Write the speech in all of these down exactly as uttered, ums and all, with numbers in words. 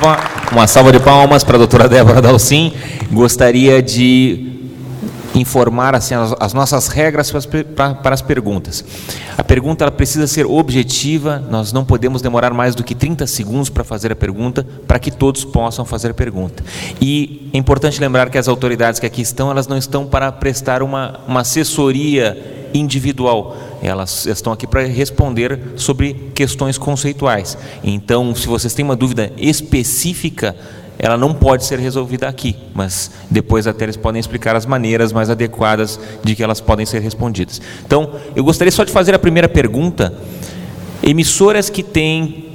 salva, uma salva de palmas para a doutora Débora Dalcin. Gostaria de informar assim, as, as nossas regras para as, para, para as perguntas. A pergunta ela precisa ser objetiva, nós não podemos demorar mais do que trinta segundos para fazer a pergunta, para que todos possam fazer a pergunta. E é importante lembrar que as autoridades que aqui estão, elas não estão para prestar uma, uma assessoria individual, elas estão aqui para responder sobre questões conceituais. Então, se vocês têm uma dúvida específica, ela não pode ser resolvida aqui, mas depois até eles podem explicar as maneiras mais adequadas de que elas podem ser respondidas. Então, eu gostaria só de fazer a primeira pergunta. Emissoras que têm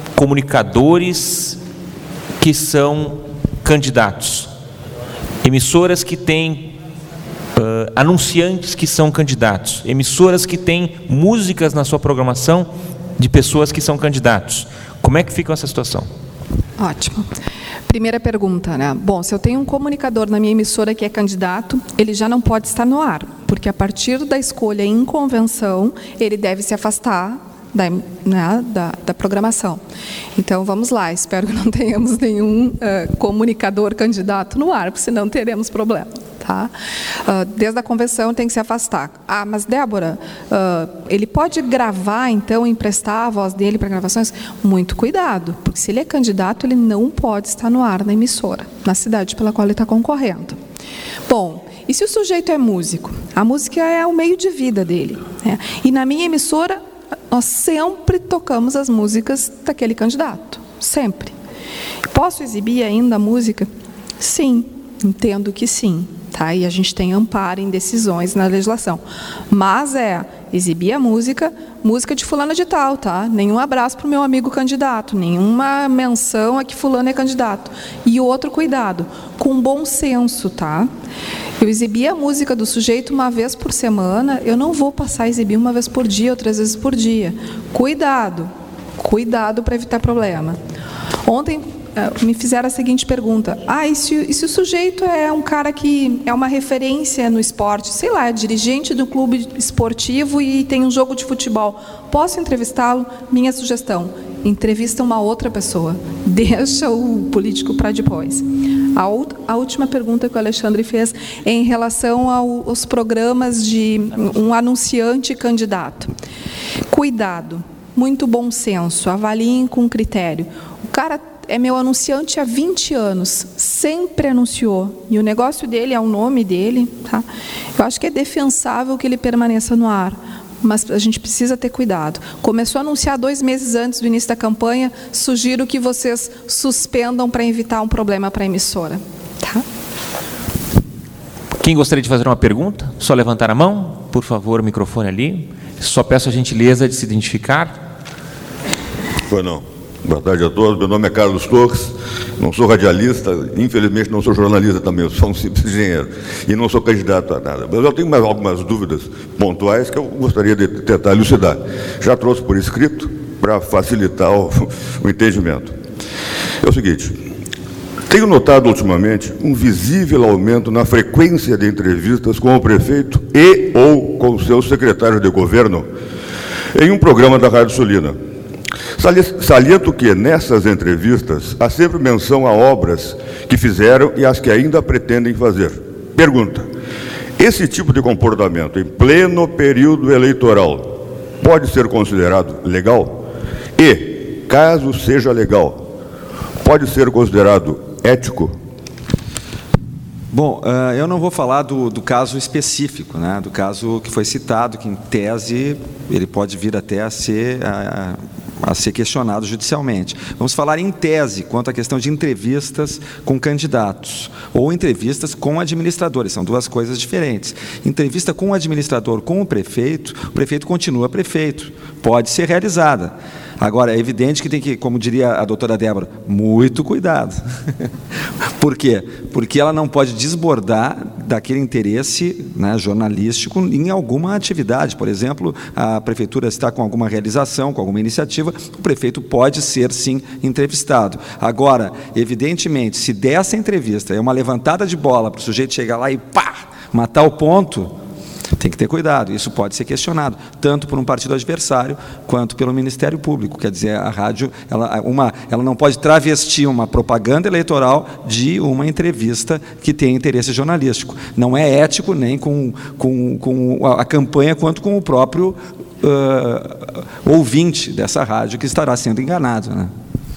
comunicadores que são candidatos, emissoras que têm uh, anunciantes que são candidatos, emissoras que têm músicas na sua programação de pessoas que são candidatos. Como é que fica essa situação? Ótimo. Primeira pergunta, né? Bom, se eu tenho um comunicador na minha emissora que é candidato, ele já não pode estar no ar, porque a partir da escolha em convenção, ele deve se afastar da, né, da, da programação. Então, vamos lá, espero que não tenhamos nenhum uh, comunicador candidato no ar, porque senão teremos problema. Tá? Uh, desde a convenção tem que se afastar. Ah, mas Débora, uh, ele pode gravar, então, emprestar a voz dele para gravações? Muito cuidado, porque se ele é candidato, ele não pode estar no ar na emissora, na cidade pela qual ele está concorrendo. Bom, e se o sujeito é músico? A música é o meio de vida dele, né? E na minha emissora, nós sempre tocamos as músicas daquele candidato, sempre. Posso exibir ainda a música? Sim, entendo que sim. Tá? E a gente tem amparo em decisões na legislação. Mas é exibir a música, música de fulano de tal, tá? Nenhum abraço para o meu amigo candidato, nenhuma menção a que fulano é candidato. E outro cuidado, com bom senso, tá? Eu exibir a música do sujeito uma vez por semana, eu não vou passar a exibir uma vez por dia ou três vezes por dia. Cuidado, cuidado para evitar problema. Ontem me fizeram a seguinte pergunta: ah, e se, e se o sujeito é um cara que é uma referência no esporte, sei lá, é dirigente do clube esportivo e tem um jogo de futebol, posso entrevistá-lo? Minha sugestão: entrevista uma outra pessoa, deixa o político para depois. A, a última pergunta que o Alexandre fez é em relação ao, aos programas de um anunciante candidato. Cuidado, muito bom senso, avaliem com critério. O cara é meu anunciante há vinte anos, sempre anunciou, e o negócio dele é o nome dele, tá? Eu acho que é defensável que ele permaneça no ar, mas a gente precisa ter cuidado. Começou a anunciar dois meses antes do início da campanha, sugiro que vocês suspendam para evitar um problema para a emissora. Tá? Quem gostaria de fazer uma pergunta? Só levantar a mão, por favor, o microfone ali. Só peço a gentileza de se identificar. Foi não. Boa tarde a todos, meu nome é Carlos Torres, não sou radialista, infelizmente não sou jornalista também, eu sou um simples engenheiro e não sou candidato a nada. Mas eu tenho mais algumas dúvidas pontuais que eu gostaria de tentar elucidar. Já trouxe por escrito para facilitar o, o entendimento. É o seguinte: tenho notado ultimamente um visível aumento na frequência de entrevistas com o prefeito e ou com o seu secretário de governo em um programa da Rádio Sulina. Saliento que, nessas entrevistas, há sempre menção a obras que fizeram e as que ainda pretendem fazer. Pergunta: esse tipo de comportamento, em pleno período eleitoral, pode ser considerado legal? E, caso seja legal, pode ser considerado ético? Bom, uh, eu não vou falar do, do caso específico, né, do caso que foi citado, que em tese ele pode vir até a ser, a, a ser questionado judicialmente. Vamos falar em tese quanto à questão de entrevistas com candidatos ou entrevistas com administradores, são duas coisas diferentes. Entrevista com o administrador, com o prefeito, o prefeito continua prefeito, pode ser realizada. Agora, é evidente que tem que, como diria a doutora Débora, muito cuidado. Por quê? Porque ela não pode desbordar daquele interesse, né, jornalístico em alguma atividade. Por exemplo, a prefeitura está com alguma realização, com alguma iniciativa, o prefeito pode ser, sim, entrevistado. Agora, evidentemente, se dessa entrevista é uma levantada de bola para o sujeito chegar lá e pá, matar o ponto, Tem que ter cuidado, isso pode ser questionado, tanto por um partido adversário, quanto pelo Ministério Público. Quer dizer, a rádio ela, uma, ela não pode travestir uma propaganda eleitoral de uma entrevista que tem interesse jornalístico. Não é ético nem com, com, com a, a campanha, quanto com o próprio uh, ouvinte dessa rádio que estará sendo enganado, né?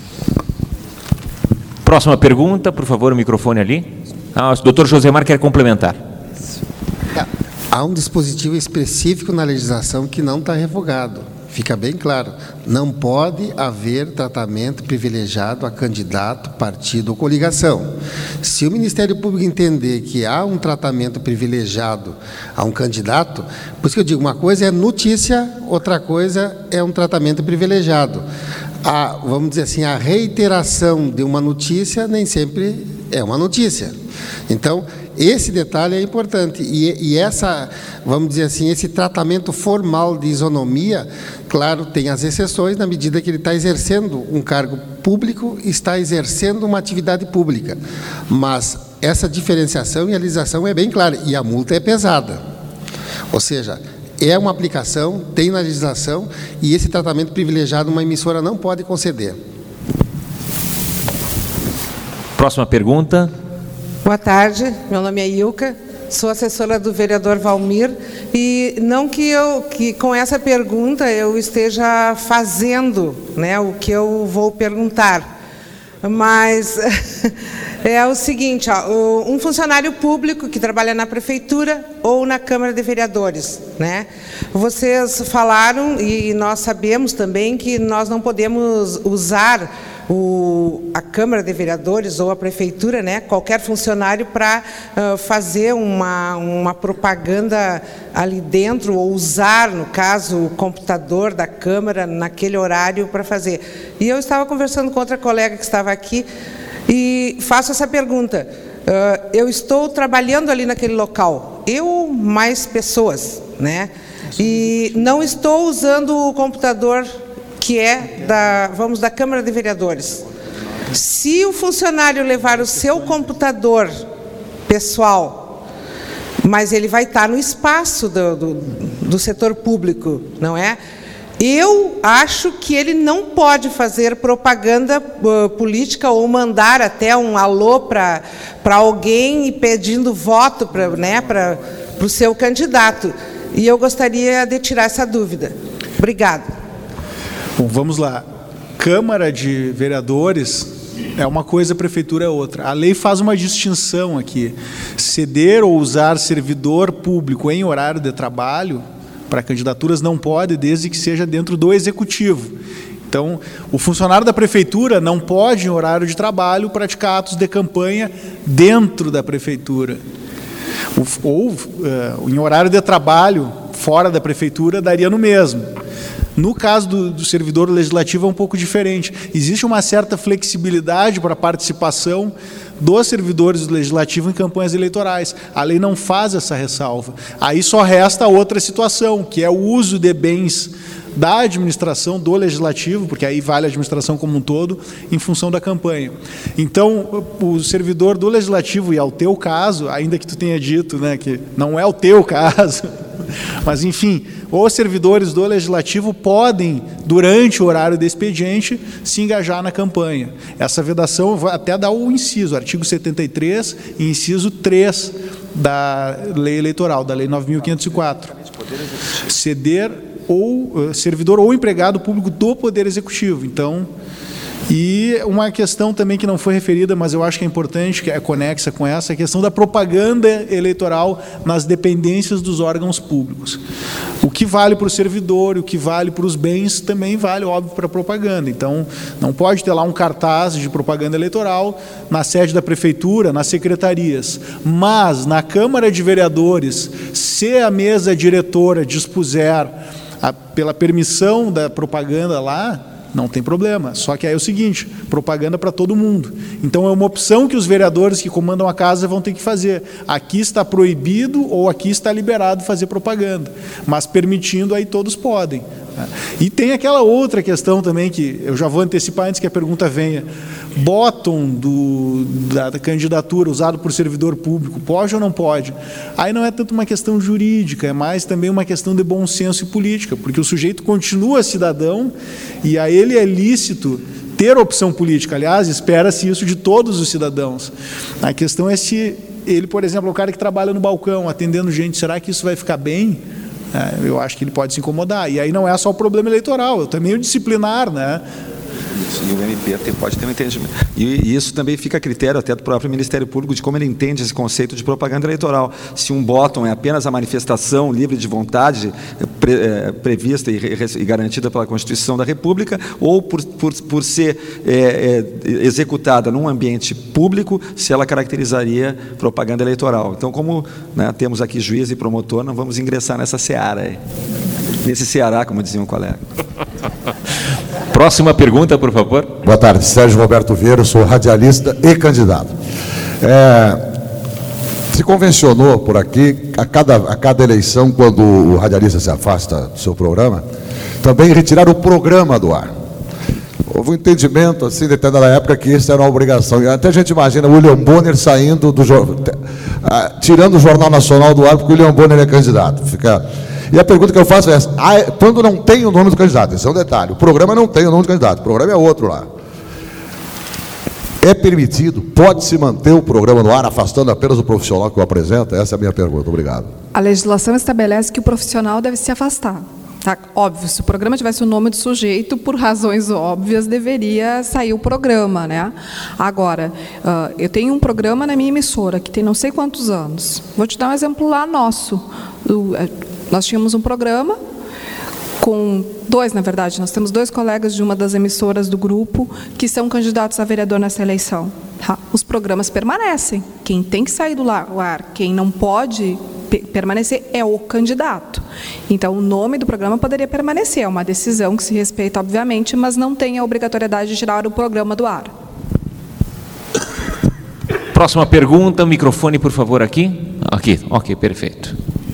Próxima pergunta, por favor, o microfone ali. Ah, o doutor Josemar quer complementar. Há um dispositivo específico na legislação que não está revogado. Fica bem claro. Não pode haver tratamento privilegiado a candidato, partido ou coligação. Se o Ministério Público entender que há um tratamento privilegiado a um candidato, por isso que eu digo, uma coisa é notícia, outra coisa é um tratamento privilegiado. A, vamos dizer assim, a reiteração de uma notícia nem sempre é uma notícia. Então, esse detalhe é importante. E, e essa, vamos dizer assim, esse tratamento formal de isonomia, claro, tem as exceções na medida que ele está exercendo um cargo público, está exercendo uma atividade pública. Mas essa diferenciação e a legislação é bem clara, e a multa é pesada. Ou seja, é uma aplicação, tem na legislação, e esse tratamento privilegiado uma emissora não pode conceder. Próxima pergunta. Boa tarde, meu nome é Ilka, sou assessora do vereador Valmir, e não que, eu, que com essa pergunta eu esteja fazendo, né, o que eu vou perguntar, mas é o seguinte, ó, um funcionário público que trabalha na prefeitura ou na Câmara de Vereadores, né? Vocês falaram, e nós sabemos também, que nós não podemos usar O, a Câmara de Vereadores ou a Prefeitura, né, qualquer funcionário para uh, fazer uma, uma propaganda ali dentro, ou usar, no caso, o computador da Câmara naquele horário para fazer. E eu estava conversando com outra colega que estava aqui e faço essa pergunta. Uh, eu estou trabalhando ali naquele local, eu mais pessoas, né, e não estou usando o computador que é da, vamos, da Câmara de Vereadores. Se o funcionário levar o seu computador pessoal, mas ele vai estar no espaço do, do, do setor público, não é? Eu acho que ele não pode fazer propaganda uh, política ou mandar até um alô para para alguém pedindo voto para, né, para o seu candidato. E eu gostaria de tirar essa dúvida. Obrigada. Bom, vamos lá. Câmara de Vereadores é uma coisa, a Prefeitura é outra. A lei faz uma distinção aqui. Ceder ou usar servidor público em horário de trabalho para candidaturas não pode, desde que seja dentro do Executivo. Então, o funcionário da Prefeitura não pode, em horário de trabalho, praticar atos de campanha dentro da Prefeitura. Ou, uh, em horário de trabalho, fora da Prefeitura, daria no mesmo. No caso do, do servidor legislativo é um pouco diferente. Existe uma certa flexibilidade para a participação dos servidores do legislativo em campanhas eleitorais. A lei não faz essa ressalva. Aí só resta outra situação, que é o uso de bens da administração do legislativo, porque aí vale a administração como um todo, em função da campanha. Então, o servidor do legislativo, e é o teu caso, ainda que tu tenha dito, né, que não é o teu caso, mas, enfim, os servidores do Legislativo podem, durante o horário de expediente, se engajar na campanha. Essa vedação vai até dar o inciso, artigo setenta e três, e inciso três da Lei Eleitoral, da Lei nove mil quinhentos e quatro. Ceder ou servidor ou empregado público do Poder Executivo. Então, e uma questão também que não foi referida, mas eu acho que é importante, que é conexa com essa, a questão da propaganda eleitoral nas dependências dos órgãos públicos. O que vale para o servidor, o que vale para os bens, também vale, óbvio, para a propaganda. Então, não pode ter lá um cartaz de propaganda eleitoral na sede da Prefeitura, nas secretarias. Mas, na Câmara de Vereadores, se a mesa diretora dispuser a, pela permissão da propaganda lá, não tem problema, só que aí é o seguinte, propaganda para todo mundo. Então é uma opção que os vereadores que comandam a casa vão ter que fazer. Aqui está proibido ou aqui está liberado fazer propaganda, mas permitindo aí todos podem. E tem aquela outra questão também que eu já vou antecipar antes que a pergunta venha. bottom do, da, da candidatura usado por servidor público, pode ou não pode? Aí não é tanto uma questão jurídica, é mais também uma questão de bom senso e política, porque o sujeito continua cidadão e a ele é lícito ter opção política. Aliás, espera-se isso de todos os cidadãos. A questão é se ele, por exemplo, é o cara que trabalha no balcão, atendendo gente, será que isso vai ficar bem? É, eu acho que ele pode se incomodar. E aí não é só o problema eleitoral, é também o disciplinar, né? Isso, e o M P tem, pode ter um entendimento. E, e isso também fica a critério até do próprio Ministério Público de como ele entende esse conceito de propaganda eleitoral. Se um bottom é apenas a manifestação livre de vontade pre, é, prevista e, e garantida pela Constituição da República, ou por, por, por ser é, é, executada num ambiente público, se ela caracterizaria propaganda eleitoral. Então, como, né, temos aqui juiz e promotor, não vamos ingressar nessa seara aí. Nesse Ceará, como dizia um colega. Próxima pergunta, por favor. Boa tarde, Sérgio Roberto Vieira, sou radialista e candidato. É, se convencionou por aqui, a cada, a cada eleição, quando o radialista se afasta do seu programa, também retirar o programa do ar. Houve um entendimento, assim, determinada época, que isso era uma obrigação. E até a gente imagina o William Bonner saindo do jornal, tirando o Jornal Nacional do ar, porque o William Bonner é candidato. Fica... E a pergunta que eu faço é essa: ah, quando não tem o nome do candidato, esse é um detalhe, o programa não tem o nome do candidato, o programa é outro lá. É permitido, pode-se manter o programa no ar, afastando apenas o profissional que o apresenta? Essa é a minha pergunta, obrigado. A legislação estabelece que o profissional deve se afastar. Tá? Óbvio, se o programa tivesse o nome do sujeito, por razões óbvias, deveria sair o programa, né? Agora, uh, eu tenho um programa na minha emissora, que tem não sei quantos anos. Vou te dar um exemplo lá nosso. O, nós tínhamos um programa com dois, na verdade, nós temos dois colegas de uma das emissoras do grupo que são candidatos a vereador nessa eleição. Tá? Os programas permanecem. Quem tem que sair do ar, quem não pode permanecer é o candidato. Então, o nome do programa poderia permanecer. É uma decisão que se respeita, obviamente, mas não tem a obrigatoriedade de tirar o programa do ar. Próxima pergunta, microfone, por favor, aqui. Aqui, ok, perfeito.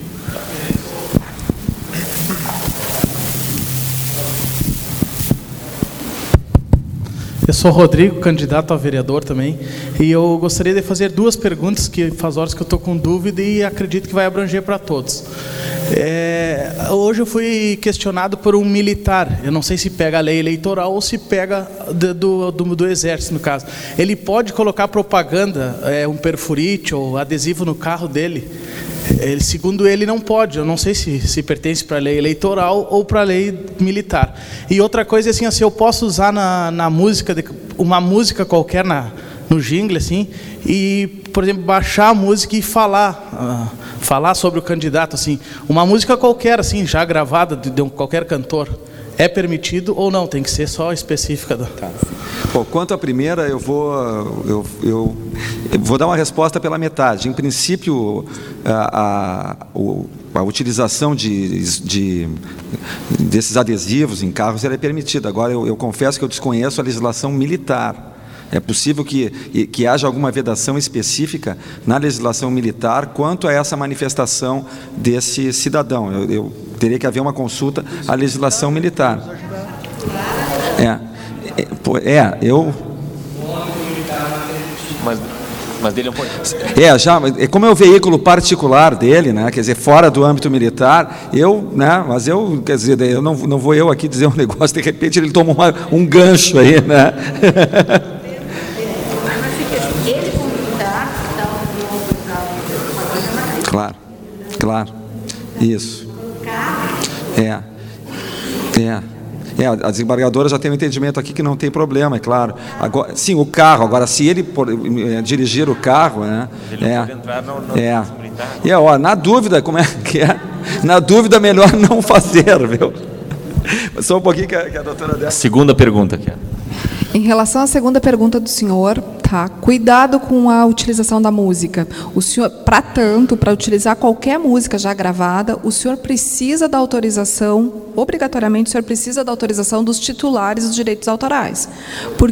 Eu sou Rodrigo, candidato a vereador também, e eu gostaria de fazer duas perguntas que faz horas que eu estou com dúvida e acredito que vai abranger para todos. É, hoje eu fui questionado por um militar, eu não sei se pega a lei eleitoral ou se pega do, do, do, do exército, no caso. Ele pode colocar propaganda, é, um perfurite ou adesivo no carro dele? Ele, segundo ele, não pode. Eu não sei se, se pertence para a lei eleitoral ou para a lei militar. E outra coisa é assim, assim, eu posso usar na, na música, de, uma música qualquer na, no jingle, assim, e, por exemplo, baixar a música e falar, uh, falar sobre o candidato, assim, uma música qualquer, assim, já gravada de, de um, qualquer cantor. É permitido ou não? Tem que ser só específica. Do... Tá. Bom, quanto à primeira, eu vou, eu, eu, eu vou dar uma resposta pela metade. Em princípio, a, a, a utilização de, de, desses adesivos em carros ela é permitida. Agora, eu, eu confesso que eu desconheço a legislação militar. É possível que, que haja alguma vedação específica na legislação militar quanto a essa manifestação desse cidadão. Eu, eu teria que haver uma consulta à legislação militar. É, é, é eu... Mas, mas dele não pode... É, já, como é o veículo particular dele, né, quer dizer, fora do âmbito militar, eu, né, mas eu, quer dizer, eu não, não vou eu aqui dizer um negócio, de repente ele toma uma, um gancho aí, né? Claro, claro, isso. É, é. É, a desembargadora já tem um entendimento aqui que não tem problema, é claro. Agora, sim, o carro, agora se ele por, é, dirigir o carro, né? Ele é, pode entrar no, no é. E é, ó, na dúvida, como é que é? Na dúvida, melhor não fazer, viu? Só um pouquinho que a, que a doutora dela. Segunda pergunta aqui. Em relação à segunda pergunta do senhor, tá? Cuidado com a utilização da música. O senhor, para tanto, para utilizar qualquer música já gravada, o senhor precisa da autorização, obrigatoriamente o senhor precisa da autorização dos titulares dos direitos autorais. Porque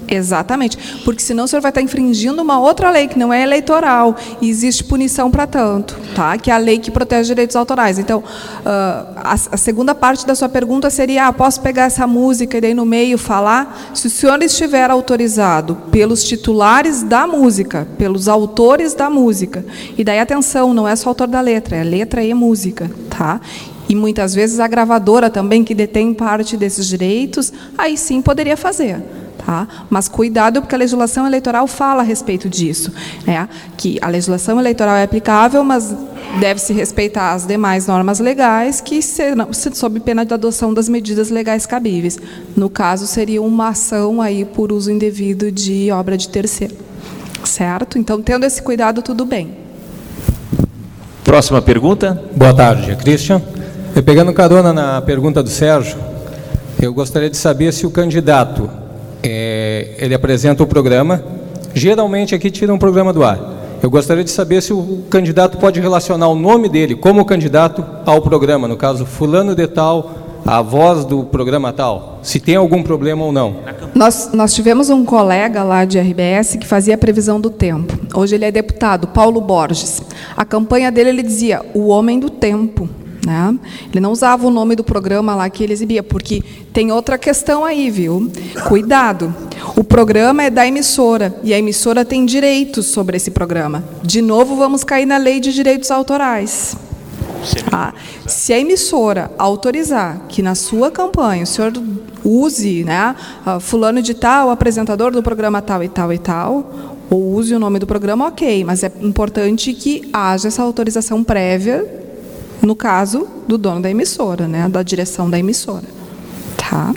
Exatamente, porque senão o senhor vai estar infringindo uma outra lei que não é eleitoral e existe punição para tanto, tá? Que é a lei que protege direitos autorais. Então, uh, a, a segunda parte da sua pergunta seria, ah, posso pegar essa música e daí no meio falar? Se o senhor estiver autorizado pelos titulares da música, pelos autores da música, e daí atenção, não é só o autor da letra, é letra e música, tá? E muitas vezes a gravadora também, que detém parte desses direitos, aí sim poderia fazer. Tá? Mas cuidado, porque a legislação eleitoral fala a respeito disso, né? Que a legislação eleitoral é aplicável, mas deve-se respeitar as demais normas legais, que serão sob pena de adoção das medidas legais cabíveis. No caso, seria uma ação aí por uso indevido de obra de terceiro. Certo? Então, tendo esse cuidado, tudo bem. Próxima pergunta. Boa tarde, Christian. E pegando carona na pergunta do Sérgio, eu gostaria de saber se o candidato É, ele apresenta o programa, geralmente aqui tira um programa do ar. Eu gostaria de saber se o candidato pode relacionar o nome dele como candidato ao programa, no caso, fulano de tal, a voz do programa tal, se tem algum problema ou não. Nós, nós tivemos um colega lá de R B S que fazia a previsão do tempo. Hoje ele é deputado, Paulo Borges. A campanha dele, ele dizia, o homem do tempo. Né? Ele não usava o nome do programa lá que ele exibia, porque tem outra questão aí, viu? Cuidado. O programa é da emissora, e a emissora tem direitos sobre esse programa. De novo, vamos cair na lei de direitos autorais. Ah, se a emissora autorizar que na sua campanha o senhor use, né, fulano de tal, apresentador do programa tal e tal e tal, ou use o nome do programa, ok, mas é importante que haja essa autorização prévia, no caso do dono da emissora, né, da direção da emissora. Tá?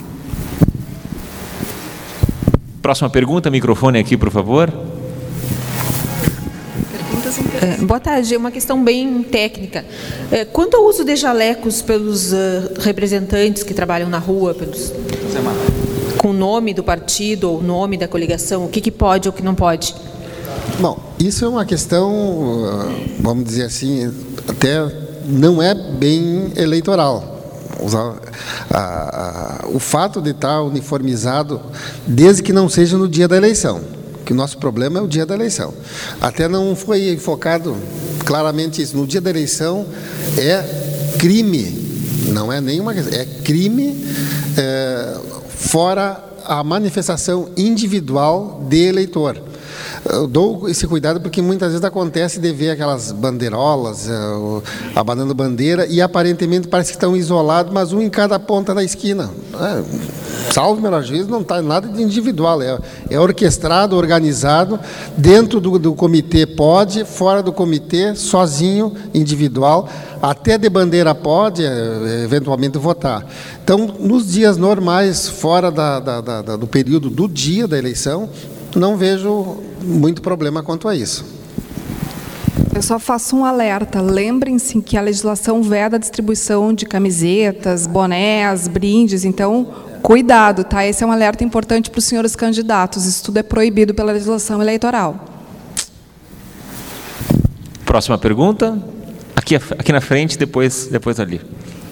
Próxima pergunta, microfone aqui, por favor. É, boa tarde, é uma questão bem técnica. É, quanto ao uso de jalecos pelos uh, representantes que trabalham na rua, pelos, com o nome do partido ou o nome da coligação, o que, que pode ou o que não pode? Bom, isso é uma questão, vamos dizer assim, até não é bem eleitoral. A, a, o fato de estar uniformizado, desde que não seja no dia da eleição, que o nosso problema é o dia da eleição. Até não foi focado claramente isso. No dia da eleição é crime, não é nenhuma questão, é crime é, fora a manifestação individual de eleitor. Eu dou esse cuidado porque muitas vezes acontece de ver aquelas bandeirolas, abanando bandeira, e aparentemente parece que estão isolados, mas um em cada ponta da esquina. É, salvo melhor juízo, não está nada de individual, é, é orquestrado, organizado, dentro do, do comitê pode, fora do comitê, sozinho, individual, até de bandeira pode, eventualmente, votar. Então, nos dias normais, fora da, da, da, do período do dia da eleição, não vejo muito problema quanto a isso. Eu só faço um alerta. Lembrem-se que a legislação veda a distribuição de camisetas, bonés, brindes. Então, cuidado, tá? Esse é um alerta importante para os senhores candidatos. Isso tudo é proibido pela legislação eleitoral. Próxima pergunta. Aqui, aqui na frente, depois, depois ali.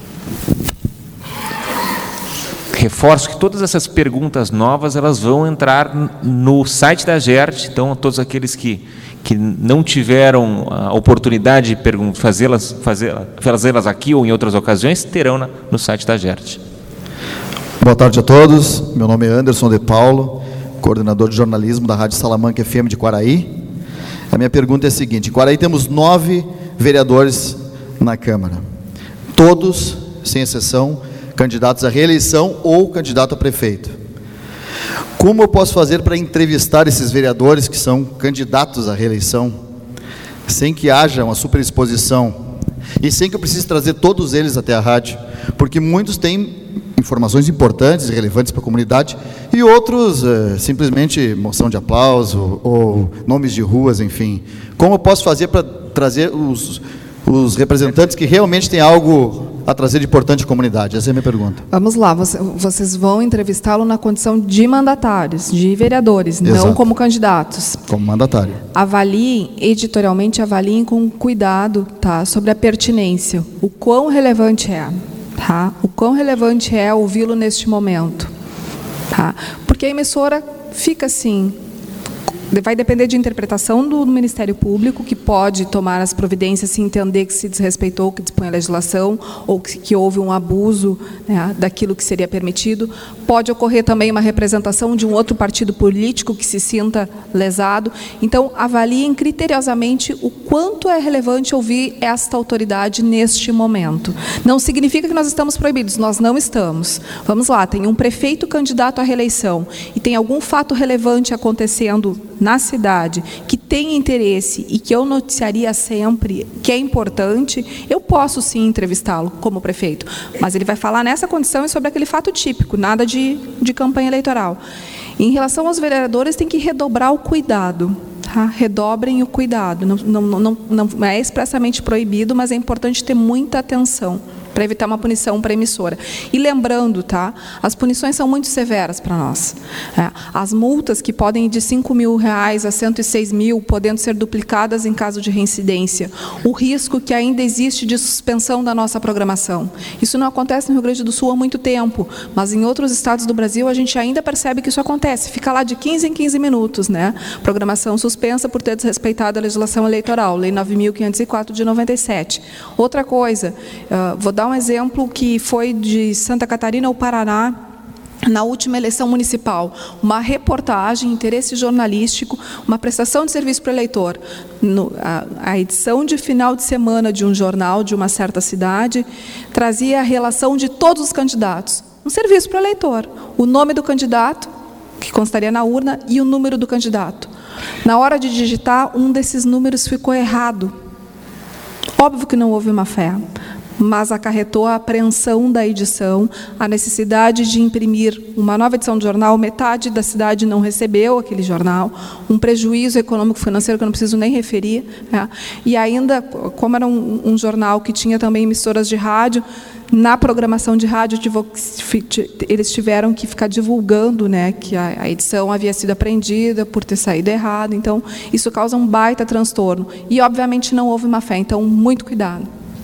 Reforço que todas essas perguntas novas, elas vão entrar no site da GERT, então todos aqueles que, que não tiveram a oportunidade de fazê-las fazer, fazê-las aqui ou em outras ocasiões, terão na, no site da GERT. Boa tarde a todos, meu nome é Anderson de Paulo, coordenador de jornalismo da Rádio Salamanca F M de Quaraí. A minha pergunta é a seguinte: em Quaraí temos nove vereadores na Câmara, todos, sem exceção, candidatos à reeleição ou candidato a prefeito. Como eu posso fazer para entrevistar esses vereadores que são candidatos à reeleição, sem que haja uma superexposição e sem que eu precise trazer todos eles até a rádio, porque muitos têm informações importantes e relevantes para a comunidade e outros é, simplesmente moção de aplauso ou nomes de ruas, enfim. Como eu posso fazer para trazer os, os representantes que realmente têm algo a trazer de importante à comunidade? Essa é a minha pergunta. Vamos lá, vocês vão entrevistá-lo na condição de mandatários, de vereadores, Exato. Não como candidatos. Como mandatário. Avaliem, editorialmente avaliem com cuidado, tá, sobre a pertinência, o quão relevante é, tá? O quão relevante é ouvi-lo neste momento, tá? Porque a emissora fica assim. Vai depender de interpretação do Ministério Público, que pode tomar as providências se entender que se desrespeitou, que dispõe a legislação, ou que, que houve um abuso, né, daquilo que seria permitido. Pode ocorrer também uma representação de um outro partido político que se sinta lesado. Então, avaliem criteriosamente o quanto é relevante ouvir esta autoridade neste momento. Não significa que nós estamos proibidos, nós não estamos. Vamos lá, tem um prefeito candidato à reeleição e tem algum fato relevante acontecendo na cidade, que tem interesse e que eu noticiaria sempre, que é importante, eu posso sim entrevistá-lo como prefeito. Mas ele vai falar nessa condição e sobre aquele fato típico, nada de, de campanha eleitoral. Em relação aos vereadores, tem que redobrar o cuidado. Tá? Redobrem o cuidado. Não, não, não, não é expressamente proibido, mas é importante ter muita atenção para evitar uma punição para a emissora. E lembrando, tá, as punições são muito severas para nós. É, as multas, que podem ir de cinco mil reais a cento e seis mil, podendo ser duplicadas em caso de reincidência. O risco que ainda existe de suspensão da nossa programação. Isso não acontece no Rio Grande do Sul há muito tempo, mas em outros estados do Brasil a gente ainda percebe que isso acontece. Fica lá de quinze em quinze minutos, né? Programação suspensa por ter desrespeitado a legislação eleitoral, Lei nove mil quinhentos e quatro de noventa e sete. Outra coisa, uh, vou dar um exemplo que foi de Santa Catarina ao Paraná, na última eleição municipal, uma reportagem, interesse jornalístico, uma prestação de serviço para o eleitor. No, a, a edição de final de semana de um jornal de uma certa cidade trazia a relação de todos os candidatos. Um serviço para o eleitor. O nome do candidato, que constaria na urna, e o número do candidato. Na hora de digitar, um desses números ficou errado. Óbvio que não houve má fé, mas acarretou a apreensão da edição, a necessidade de imprimir uma nova edição do jornal. Metade da cidade não recebeu aquele jornal, um prejuízo econômico-financeiro que eu não preciso nem referir, né? E ainda, como era um, um jornal que tinha também emissoras de rádio, na programação de rádio eles tiveram que ficar divulgando, né, que a, a edição havia sido apreendida por ter saído errado. Então, isso causa um baita transtorno. E, obviamente, não houve má fé. Então, muito cuidado.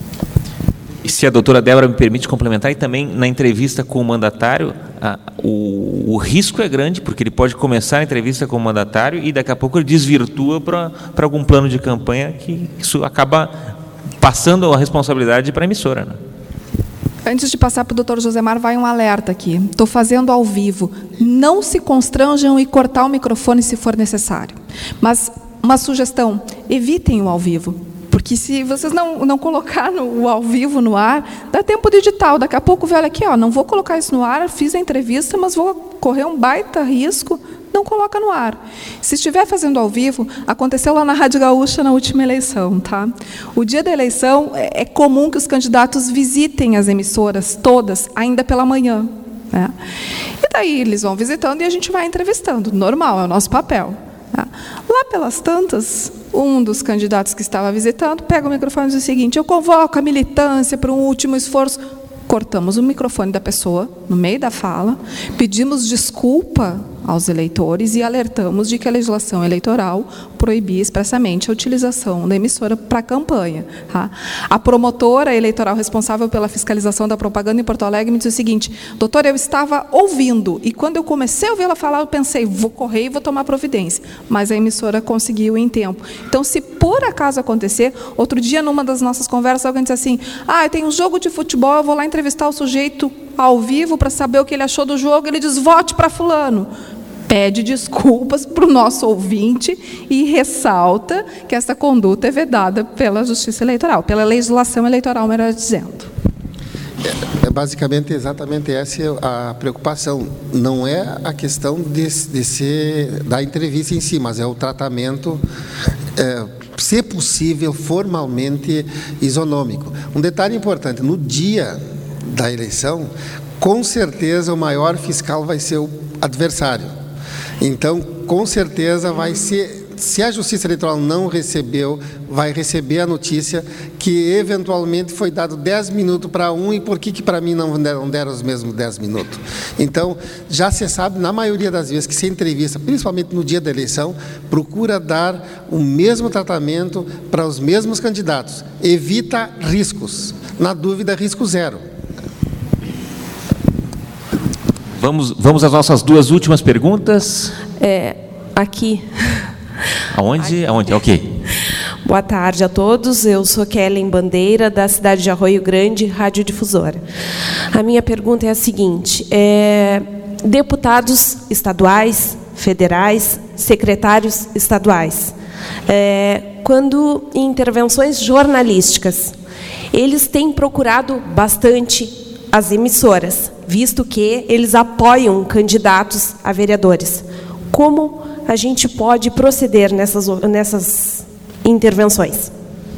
E se a doutora Débora me permite complementar, e também na entrevista com o mandatário, a, o, o risco é grande, porque ele pode começar a entrevista com o mandatário e daqui a pouco ele desvirtua para algum plano de campanha, que isso acaba passando a responsabilidade para a emissora, né? Antes de passar para o doutor Josemar, vai um alerta aqui. Estou fazendo ao vivo. Não se constranjam e cortar o microfone se for necessário. Mas uma sugestão, evitem o ao vivo. Porque se vocês não, não colocar no, o ao vivo no ar, dá tempo digital. Daqui a pouco, velho, aqui, ó, não vou colocar isso no ar, fiz a entrevista, mas vou correr um baita risco. Não coloca no ar. Se estiver fazendo ao vivo, aconteceu lá na Rádio Gaúcha na última eleição, tá? O dia da eleição, é comum que os candidatos visitem as emissoras todas, ainda pela manhã, né? E daí eles vão visitando e a gente vai entrevistando. Normal, é o nosso papel. Tá? Lá pelas tantas, um dos candidatos que estava visitando pega o microfone e diz o seguinte: eu convoco a militância para um último esforço. Cortamos o microfone da pessoa no meio da fala, pedimos desculpa aos eleitores e alertamos de que a legislação eleitoral proibia expressamente a utilização da emissora para a campanha. Tá? A promotora eleitoral responsável pela fiscalização da propaganda em Porto Alegre me disse o seguinte: doutora, eu estava ouvindo e quando eu comecei a ouvir ela falar, eu pensei, vou correr e vou tomar providência. Mas a emissora conseguiu em tempo. Então, se por acaso acontecer, outro dia, numa das nossas conversas, alguém disse assim: ah, tem um jogo de futebol, eu vou lá entrevistar o sujeito ao vivo para saber o que ele achou do jogo, ele diz, vote para fulano. Pede desculpas para o nosso ouvinte e ressalta que essa conduta é vedada pela Justiça Eleitoral, pela legislação eleitoral, melhor dizendo. É, é basicamente exatamente essa a preocupação. Não é a questão de, de ser, da entrevista em si, mas é o tratamento, é, se possível, formalmente isonômico. Um detalhe importante, no dia da eleição, com certeza o maior fiscal vai ser o adversário. Então, com certeza vai ser, se a Justiça Eleitoral não recebeu, vai receber a notícia que eventualmente foi dado dez minutos para um e por que que para mim não deram, deram os mesmos dez minutos. Então, já se sabe, na maioria das vezes, que se entrevista, principalmente no dia da eleição, procura dar o mesmo tratamento para os mesmos candidatos. Evita riscos. Na dúvida, risco zero. Vamos, vamos às nossas duas últimas perguntas. É, aqui. Aonde? Aonde? Ok. Boa tarde a todos. Eu sou Kellen Bandeira, da cidade de Arroio Grande, radiodifusora. A minha pergunta é a seguinte: é, deputados estaduais, federais, secretários estaduais, é, quando em intervenções jornalísticas, eles têm procurado bastante as emissoras, visto que eles apoiam candidatos a vereadores. Como a gente pode proceder nessas, nessas intervenções?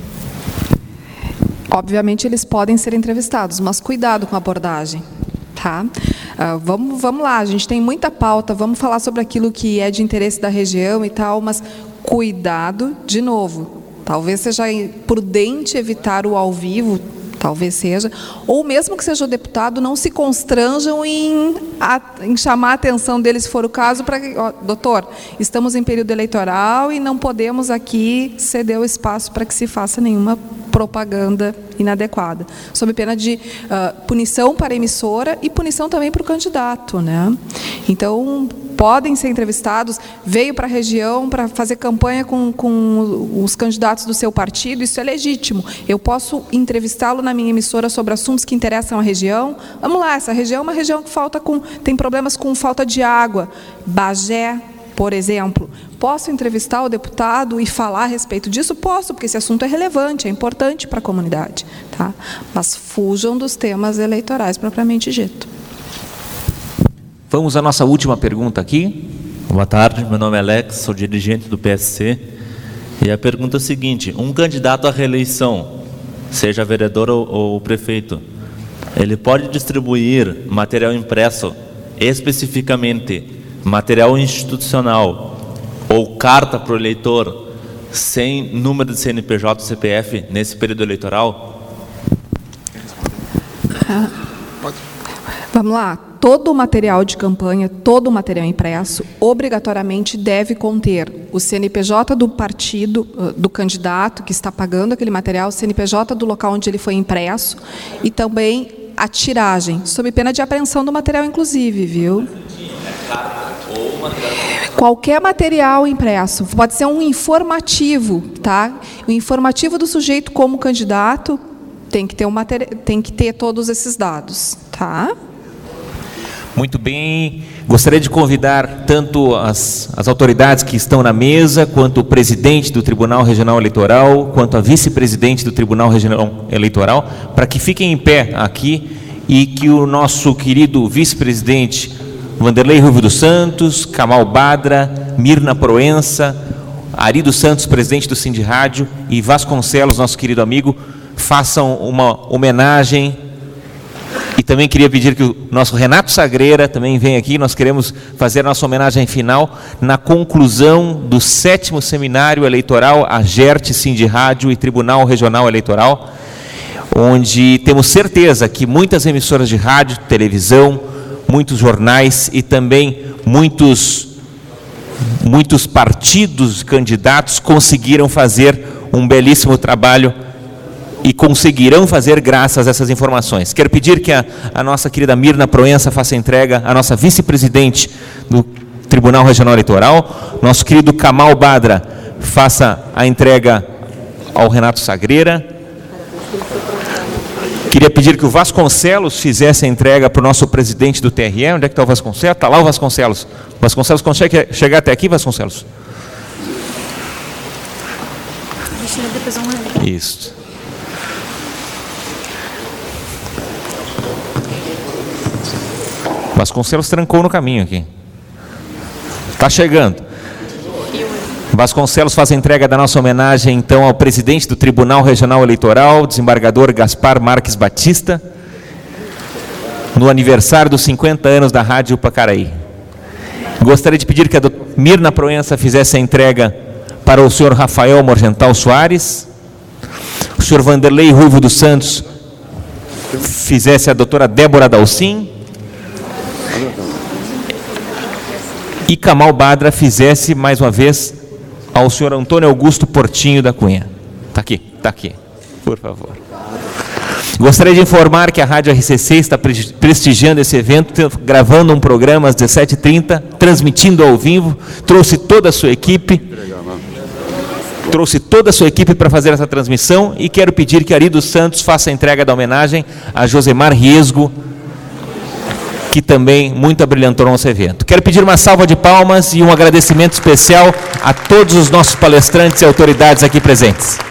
Obviamente, eles podem ser entrevistados, mas cuidado com a abordagem. Tá? Uh, vamos, vamos lá, a gente tem muita pauta, vamos falar sobre aquilo que é de interesse da região e tal, mas cuidado, de novo, talvez seja prudente evitar o ao vivo, talvez seja, ou mesmo que seja o deputado, não se constranjam em, a, em chamar a atenção deles, se for o caso, para ó, doutor, estamos em período eleitoral e não podemos aqui ceder o espaço para que se faça nenhuma propaganda inadequada, sob pena de uh, punição para a emissora e punição também para o candidato, né? Então, podem ser entrevistados, veio para a região para fazer campanha com, com os candidatos do seu partido, isso é legítimo. Eu posso entrevistá-lo na minha emissora sobre assuntos que interessam a região. Vamos lá, essa região é uma região que falta com, tem problemas com falta de água. Bagé, por exemplo. Posso entrevistar o deputado e falar a respeito disso? Posso, porque esse assunto é relevante, é importante para a comunidade. Tá? Mas fujam dos temas eleitorais propriamente dito. Vamos à nossa última pergunta aqui. Boa tarde, meu nome é Alex, sou dirigente do P S C. E a pergunta é a seguinte: um candidato à reeleição, seja vereador ou, ou prefeito, ele pode distribuir material impresso, especificamente material institucional ou carta para o eleitor, sem número de C N P J ou C P F nesse período eleitoral? Ah, vamos lá. Todo o material de campanha, todo o material impresso, obrigatoriamente deve conter o C N P J do partido, do candidato que está pagando aquele material, o C N P J do local onde ele foi impresso e também a tiragem, sob pena de apreensão do material, inclusive, viu? Qualquer material impresso, pode ser um informativo, tá? O informativo do sujeito como candidato tem que ter, um materi- tem que ter todos esses dados, tá? Muito bem, gostaria de convidar tanto as, as autoridades que estão na mesa, quanto o presidente do Tribunal Regional Eleitoral, quanto a vice-presidente do Tribunal Regional Eleitoral, para que fiquem em pé aqui e que o nosso querido vice-presidente Vanderlei Ruivo dos Santos, Kamal Badra, Mirna Proença, Ari dos Santos, presidente do Sindirádio, e Vasconcelos, nosso querido amigo, façam uma homenagem. E também queria pedir que o nosso Renato Sagreira também venha aqui. Nós queremos fazer a nossa homenagem final na conclusão do sétimo seminário eleitoral AGERT, Sindirádio e Tribunal Regional Eleitoral, onde temos certeza que muitas emissoras de rádio, televisão, muitos jornais e também muitos, muitos partidos candidatos conseguiram fazer um belíssimo trabalho e conseguirão fazer graças a essas informações. Quero pedir que a, a nossa querida Mirna Proença faça entrega, a nossa vice-presidente do Tribunal Regional Eleitoral, nosso querido Kamal Badra faça a entrega ao Renato Sagreira. Queria pedir que o Vasconcelos fizesse a entrega para o nosso presidente do T R E. Onde é que está o Vasconcelos? Está lá o Vasconcelos. Vasconcelos, consegue chegar até aqui, Vasconcelos? Isso. Vasconcelos trancou no caminho aqui. Está chegando. Vasconcelos faz a entrega da nossa homenagem, então, ao presidente do Tribunal Regional Eleitoral, desembargador Gaspar Marques Batista, no aniversário dos cinquenta anos da Rádio Pacaraí. Gostaria de pedir que a doutora Mirna Proença fizesse a entrega para o senhor Rafael Morgental Soares, o senhor Vanderlei Ruivo dos Santos fizesse a doutora Débora Dalcin, e Kamal Badra fizesse, mais uma vez, ao senhor Antônio Augusto Portinho da Cunha. Está aqui, está aqui, por favor. Gostaria de informar que a Rádio R C C está prestigiando esse evento, gravando um programa às dezessete e trinta, transmitindo ao vivo, trouxe toda a sua equipe, trouxe toda a sua equipe para fazer essa transmissão, e quero pedir que Ari dos Santos faça a entrega da homenagem a Josemar Riesgo, que também muito abrilhantou nosso evento. Quero pedir uma salva de palmas e um agradecimento especial a todos os nossos palestrantes e autoridades aqui presentes.